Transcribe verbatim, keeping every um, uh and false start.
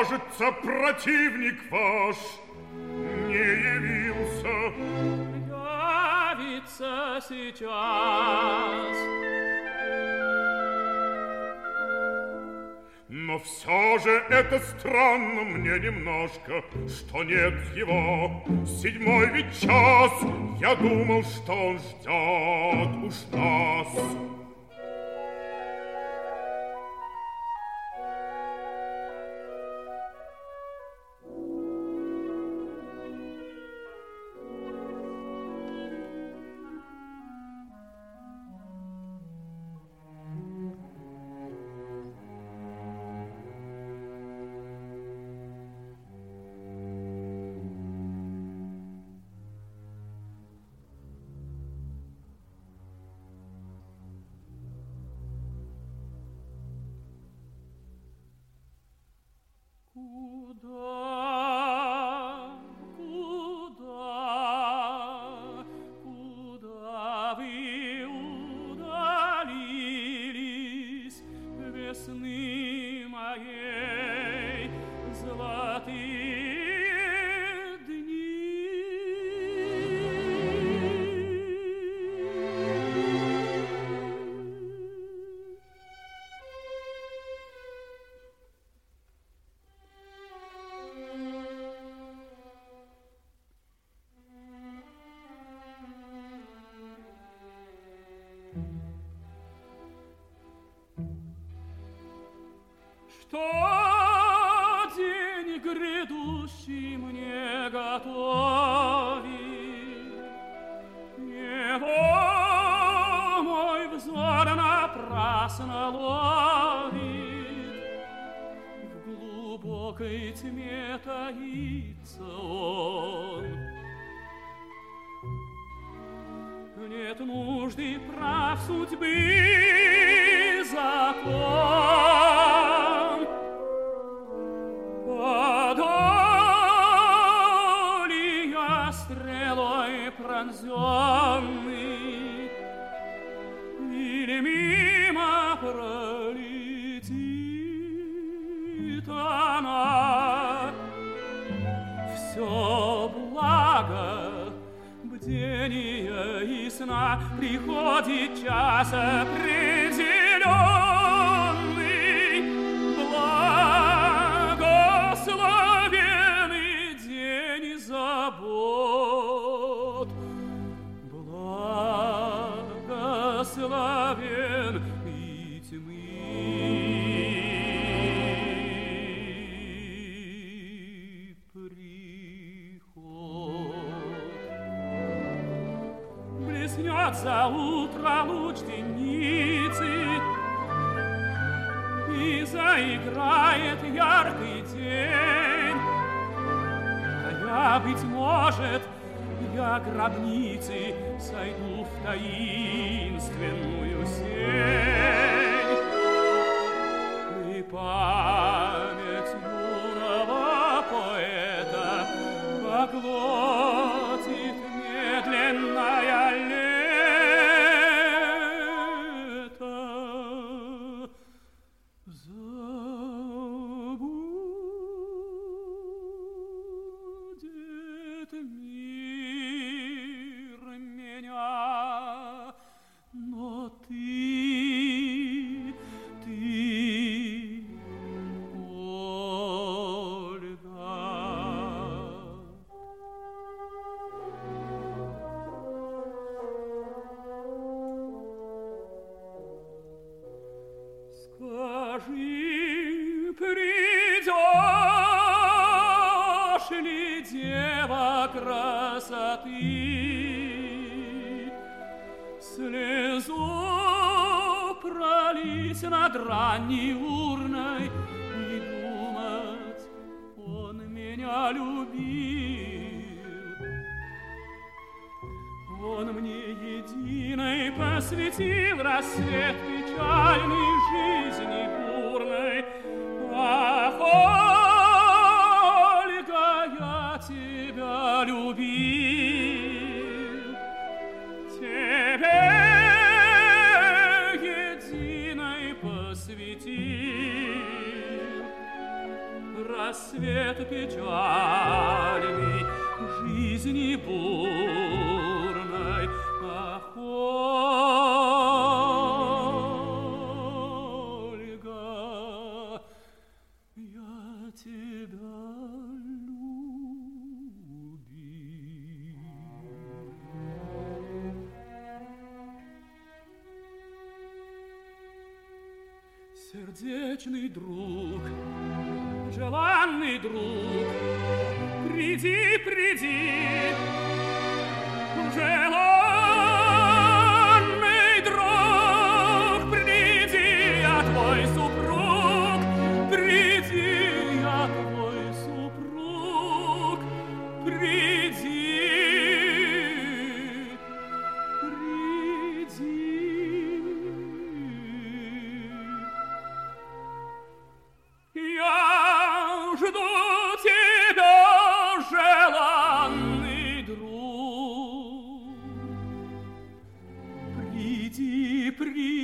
кажется, противник ваш не явился. Явится сейчас. Но все же это странно мне немножко, что нет его. Седьмой ведь час, я думал, что он ждет уж нас. Куда, куда, куда вы удалились, весны моей золотые дни? Что день грядущий мне готовит, его мой взор напрасно ловит. В глубокой тьме таится он. Нет нужды прав судьбы закон. Подоли я стрелой пронзенный, или мимо пролетит она. Все благо бдения и сна приходит час определенный. Благословенный день забот, благословен и тьмы приход. Блеснет за утро луч денницы, и заиграет яркий день. А я, быть может, я гробницы сойду в таинственную сень. И память юного поэта поглотит медленная лето. Забудет мир меня, но ты, ты, Ольга. Скажи, придешь ли, дева красоты, слезу пролить над ранней урной и думать, он меня любил. Он мне единой посвятил рассвет печальной жизни бурной. Ах, Ольга, я тебя любил, тебе единой посвятил рассвет печальный жизни бурной. Ах, Ольга, я тебя любил. Сердечный друг, желанный друг, приди, приди, желанный друг, приди, я твой супруг, приди, я твой супруг, приди, приди. Я жду тебя, желанный друг. Приди, приди.